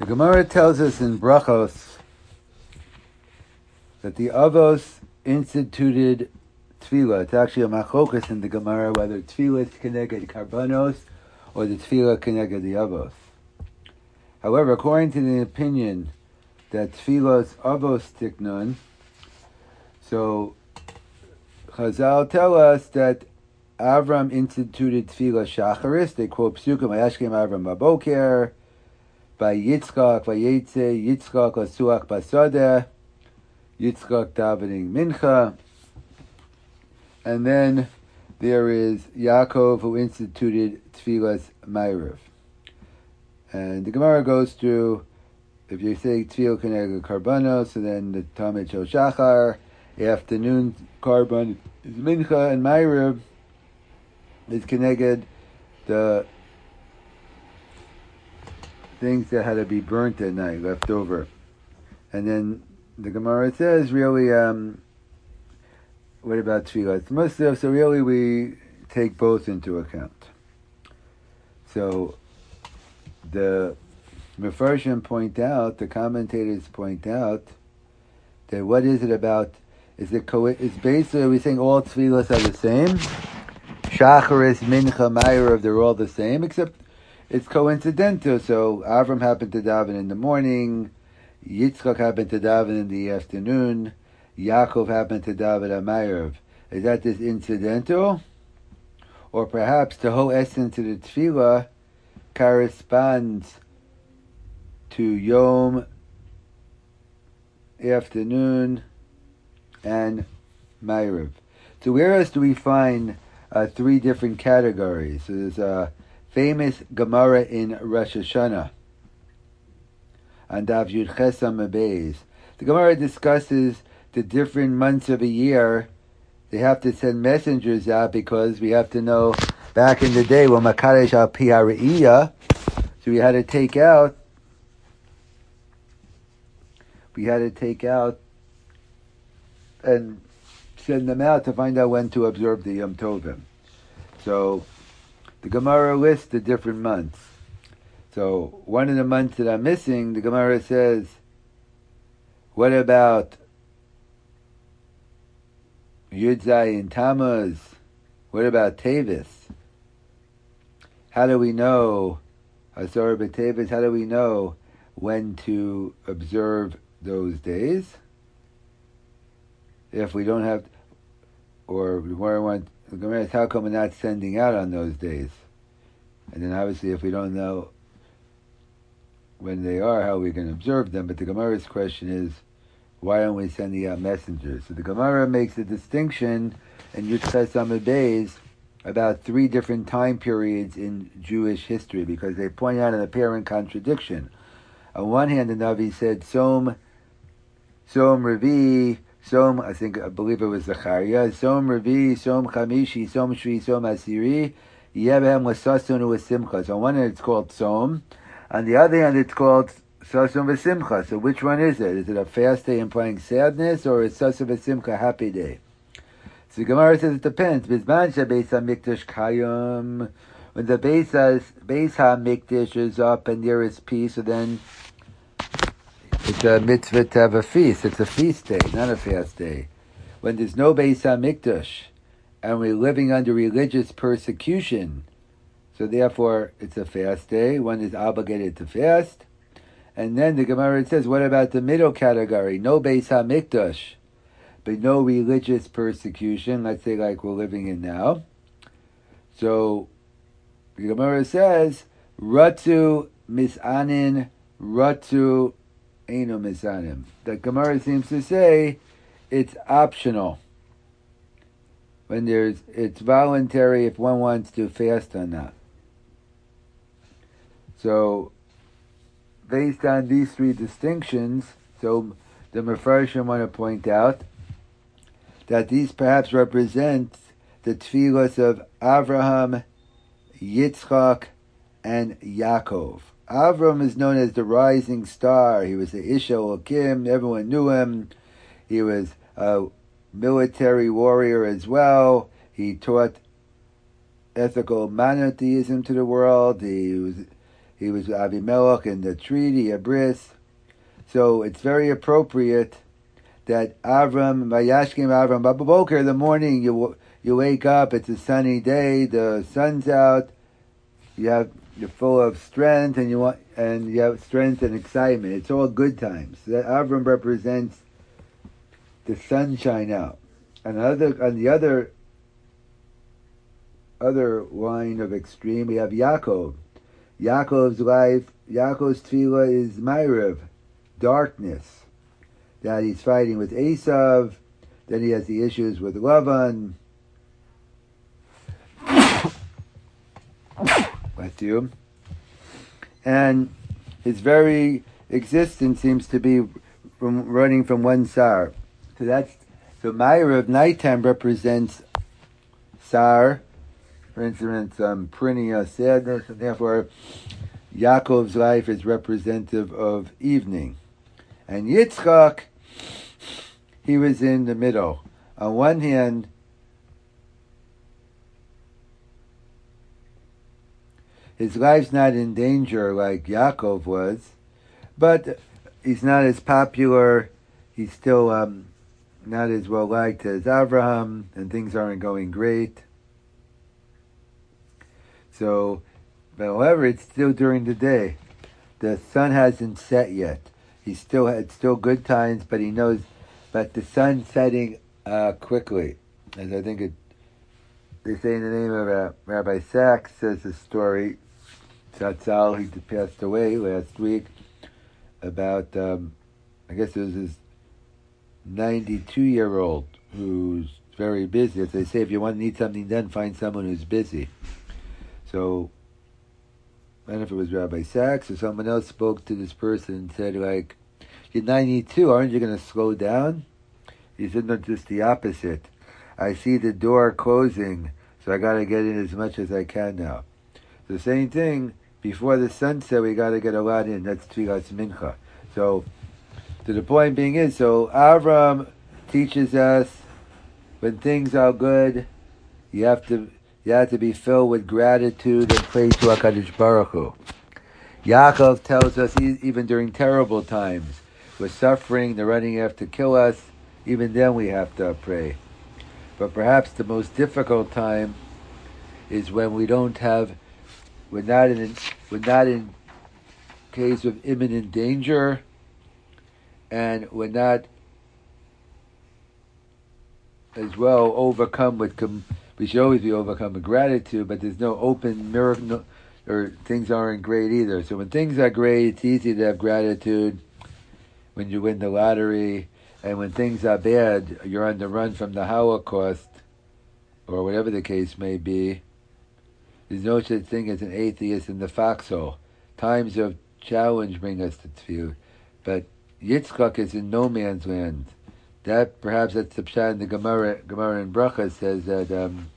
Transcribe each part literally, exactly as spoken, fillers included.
Gemara tells us in Brachos that the Avos instituted tefillah. It's actually a machokas in the Gemara whether tefillah is keneged karbanos or the tefillah keneged the Avos. However, according to the opinion that tefillah's Avos tiknun, so Chazal tell us that Avram instituted tefillah shacharis. They quote psukim Vayashkem Avram baboker, by Yitzchak, Vayetze, Yitzchak Lasuach Basadeh, Yitzchak davening mincha, and then there is Yaakov who instituted tefillas ma'ariv. And the Gemara goes through, if you say tefillah keneged karbanos, so then the Tamid Shel Shachar, afternoon karban is mincha, and ma'ariv is keneged the things that had to be burnt at night, left over. And then the Gemara says, really, um, what about tefillah? Musaf, so really we take both into account. So the Mefarshim point out, the commentators point out, that what is it about, is it co- it's basically, are we saying all tefillahs are the same? Shacharis, Mincha, Ma'ariv, they're all the same, except it's coincidental. So Avram happened to daven in the morning, Yitzchak happened to daven in the afternoon, Yaakov happened to daven at Ma'ariv. Is that just incidental? Or perhaps the whole essence of the tefillah corresponds to Yom, afternoon, and Ma'ariv. So where else do we find uh, three different categories? So there's a famous Gemara in Rosh Hashanah on Daf Yud Ches Amud Beis. The Gemara discusses the different months of a year. They have to send messengers out because we have to know back in the day when Makadesh al Pi Ha'Re'iyah, so we had to take out we had to take out and send them out to find out when to observe the Yom Tovim. So the Gemara lists the different months. So one of the months that I'm missing, the Gemara says, what about Yud Zayin Tammuz? What about Tevis? How do we know, Asar B'Tevis, how do we know when to observe those days? If we don't have, or where I want, the Gemara is, how come we're not sending out on those days? And then obviously if we don't know when they are, how we can observe them. But the Gemara's question is, why aren't we sending out messengers? So the Gemara makes a distinction in Yud Ches Amud Beis about three different time periods in Jewish history, because they point out an apparent contradiction. On one hand, the Navi said, Som, Som Revi, Som, I think, I believe it was Zechariah, Som Revi, Som Chamishi, Som Shvi, Som Asiri, Yebehem Lasasun U'Simcha. So on one hand it's called Som, on the other hand it's called Sasun V'Simcha. So which one is it? Is it a fast day implying sadness, or is Sasun V'Simcha a happy day? So the Gemara says it depends. Bizman Beis HaMikdash Kayom, when the Beis HaMikdash is up and there is peace, so then it's a mitzvah to have a feast. It's a feast day, not a fast day. When there's no Beis HaMikdash and we're living under religious persecution, so therefore it's a fast day. One is obligated to fast. And then the Gemara says, what about the middle category? No Beis HaMikdash, but no religious persecution, let's say like we're living in now. So the Gemara says, Ratzu Misanin, Ratzu Eino Misanim. The Gemara seems to say it's optional. When there's, it's voluntary if one wants to fast or not. So, based on these three distinctions, so the Mefarshim want to point out that these perhaps represent the tefillos of Avraham, Yitzchak, and Yaakov. Avram is known as the rising star. He was the Ish Elokim. Everyone knew him. He was a military warrior as well. He taught ethical monotheism to the world. He was he was with Avimelech in the treaty, a bris. So it's very appropriate that Avram, Vayashkim Avram, Bababoker, in the morning, you you wake up, it's a sunny day, the sun's out, you have, you're full of strength, and you want, and you have strength and excitement. It's all good times. That Avram represents the sunshine out. And other, on the other other line of extreme, we have Yaakov. Yaakov's life, Yaakov's tefillah is Ma'ariv, darkness. That he's fighting with Esav, then he has the issues with Lavan. Bless you. And his very existence seems to be from running from one sar. So that's so Ma'ariv, nighttime, represents sar, for instance, um, prinia, sadness, and therefore Yaakov's life is representative of evening. And Yitzchak, he was in the middle. On one hand, his life's not in danger like Yaakov was, but he's not as popular. He's still um, not as well liked as Avraham, and things aren't going great. So, but however, it's still during the day. The sun hasn't set yet. He's still it's still good times, but he knows. But the sun's setting uh, quickly, as I think it. They say in the name of uh, Rabbi Sachs says a story. Tzatzal, he passed away last week. About um, I guess it was his ninety-two-year-old who's very busy. As they say, if you want to need something done, find someone who's busy. So, I don't know if it was Rabbi Sachs or someone else spoke to this person and said, like, you're ninety-two, aren't you going to slow down? He said, no, just the opposite. I see the door closing, so I got to get in as much as I can now. The same thing, before the sunset, we got to get a lot in. That's Tfilas Mincha. So, to the point being is, so Avram teaches us when things are good, you have to you have to be filled with gratitude and praise to HaKadosh Baruch Hu. Yaakov tells us even during terrible times, we're suffering, they're running after kill us, even then we have to pray. But perhaps the most difficult time is when we don't have, we're not in, we're not in case of imminent danger, and we're not as well overcome with, com- we should always be overcome with gratitude, but there's no open miracle, or things aren't great either. So when things are great, it's easy to have gratitude when you win the lottery, and when things are bad, you're on the run from the Holocaust, or whatever the case may be. There's no such thing as an atheist in the foxhole. Times of challenge bring us to tefillah, but Yitzchak is in no man's land. That perhaps that's the pshat in the Gemara. Gemara in Bracha says that um,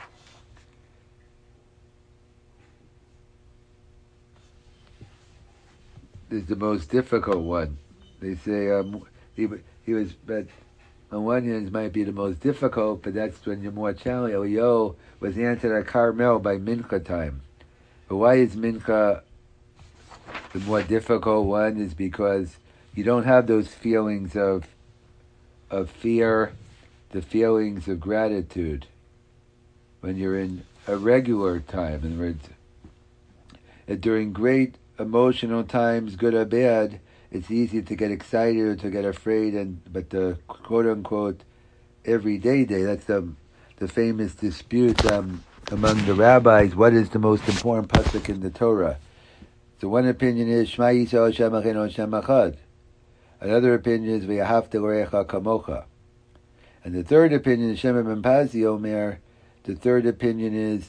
is the most difficult one. They say um, he he was, but on one hand it might be the most difficult, but that's when you're more challenged. Eliyahu was answered at Carmel by Mincha time. But why is Mincha the more difficult one? Is because you don't have those feelings of of fear, the feelings of gratitude when you're in a regular time. In other words, during great emotional times, good or bad, it's easy to get excited or to get afraid, and but the quote unquote everyday day, that's the the famous dispute um, among the rabbis. What is the most important pasuk in the Torah? So one opinion is Shema Yisrael Hashem Eloheinu Hashem Echad. Another opinion is V'ahavta l'reacha kamocha. And the third opinion is Shema ben Pazi Omer. The third opinion is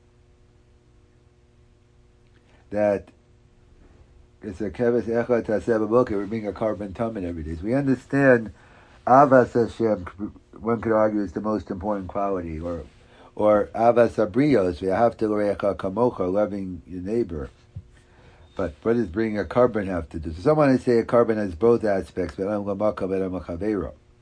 that it's a keves echad taseh b'boker. We're being a carbon tummin every day. So we understand Avas Hashem. One could argue is the most important quality, or or Avas Abrios. V'ahavta l'reacha kamocha, loving your neighbor. But what does bringing a carbon have to do? So someone would say a carbon has both aspects, but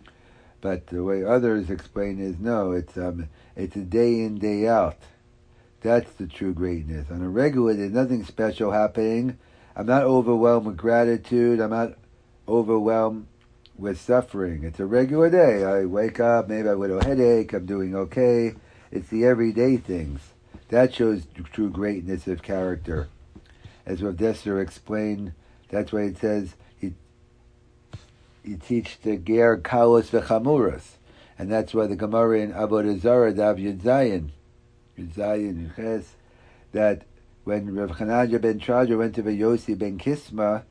but the way others explain is no, it's um, it's a day in, day out. That's the true greatness. On a regular, there's nothing special happening. I'm not overwhelmed with gratitude. I'm not overwhelmed with suffering. It's a regular day. I wake up, maybe I have a little headache, I'm doing okay. It's the everyday things. That shows true greatness of character. As Rav Dessler explained, that's why it says, you, you teach the ger kalos v'chamuras. And that's why the Gemara in Avodah Zarah, Dav Yud Zayin, Yud Zayin, Yud Ches, that when Rav Chananya ben Traja went to Yossi ben Kisma,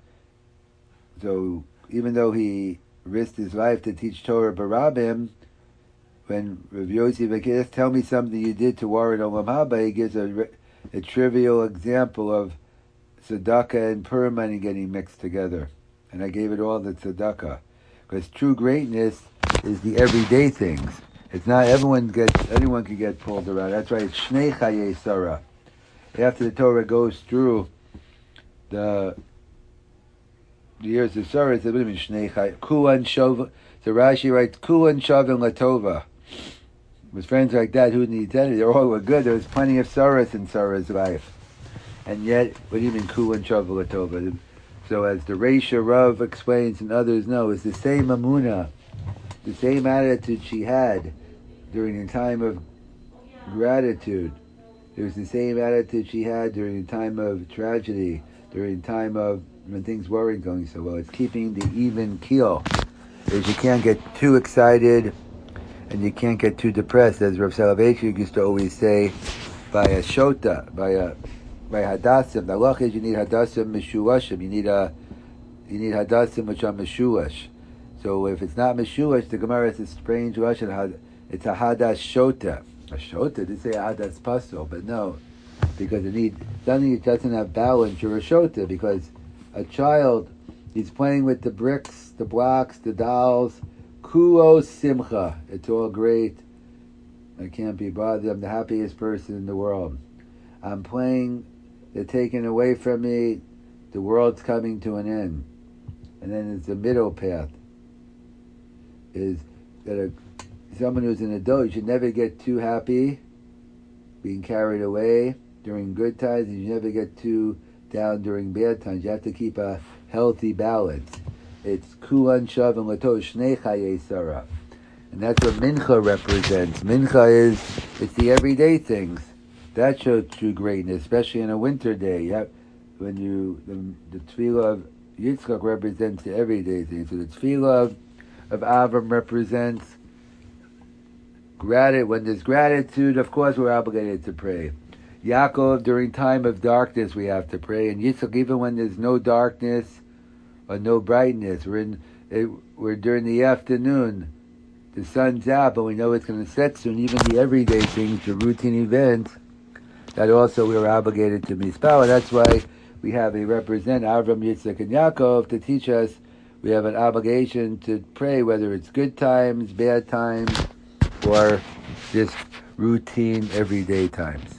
so even though he risked his life to teach Torah Barabim, when Rav Yossi ben Kisma, tell me something you did to warrant Olam Haba, he gives a, a trivial example of tzedakah and Purim money getting mixed together. And I gave it all to tzedakah. Because true greatness is the everyday things. It's not everyone gets, anyone can get pulled around. That's why it's Shnei Chayei Sarah. After the Torah goes through the, the years of Sarah, it's a bit of Shnei Chayei. Kulan Shov, so Rashi writes, Kulan Shavim Latova. With friends like that, who needs any? They all were good. There was plenty of sorrows in Sarah's life. And yet, what do you mean Kulan Shavim Latova? So as the Reisha Rav explains and others know, it's the same Amunah, the same attitude she had during the time of gratitude. It was the same attitude she had during the time of tragedy, during the time of when things weren't going so well. It's keeping the even keel. Because you can't get too excited and you can't get too depressed. As Rav Soloveitchik used to always say, by a shota, by a by hadassim. The halach is you need hadassim meshuashim. You need a you need hadassim which are meshuash. So if it's not meshuash, the Gemara is a strange lashon. It's a hadas shota. A shota, they say a hadas pasul, but no, because it needs something that doesn't have balance. You're a shota because a child, he's playing with the bricks, the blocks, the dolls. Kulo simcha. It's all great. I can't be bothered. I'm the happiest person in the world. I'm playing. They're taken away from me. The world's coming to an end. And then it's the middle path. Is that a, someone who's an adult, you should never get too happy, being carried away during good times, and you never get too down during bad times. You have to keep a healthy balance. It's kulan shav and lato shnei chayei sarah. And that's what mincha represents. Mincha is, it's the everyday things. That shows true greatness, especially in a winter day. You have, when you, the, the tefillah of Yitzchak represents the everyday things. So the tefillah of, of Avram represents gratitude. When there's gratitude, of course we're obligated to pray. Yaakov, during time of darkness, we have to pray. And Yitzchak, even when there's no darkness or no brightness, we're in, it, we're during the afternoon. The sun's out, but we know it's going to set soon. Even the everyday things, the routine events, that also we are obligated to mispower. That's why we have a represent Avram, Yitzchak, and Yaakov to teach us. We have an obligation to pray, whether it's good times, bad times, or just routine, everyday times.